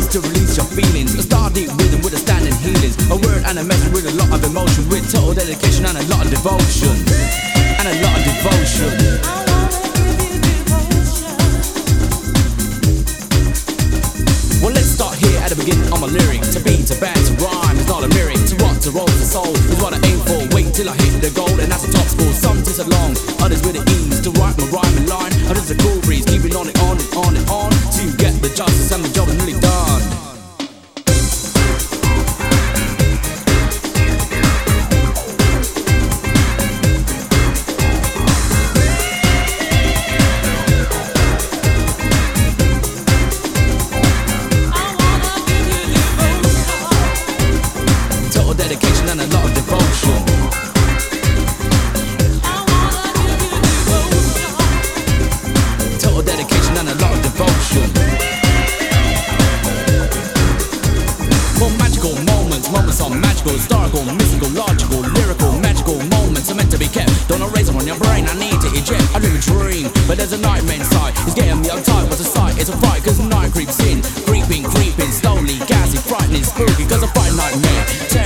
to release your feelings. A star deep rhythm with a standing healings. A word and a message with a lot of emotion, with total dedication and a lot of devotion. And a lot of devotion. Well, let's start here at the beginning of my lyric. To beat, to bang, to rhyme is not a lyric. To rock, to roll, to soul is what I aim for. Wait till I hit the goal, and that's a top score. Some tis along, others with the ease. To write my rhyme in line, others a cool breeze. Keeping on and on and on and on to get the justice, and the job is nearly done. Dedication and a lot of devotion. Total dedication and a lot of devotion. For magical moments, moments are magical, historical, mystical, logical, lyrical, magical moments are meant to be kept. Don't erase them on your brain, I need to eject. I dream a dream, but there's a nightmare inside. It's getting me uptight, what's a sight? It's a fright, cause night creeps in. Creeping, slowly, gassy, frightening, spooky, cause a fright nightmare.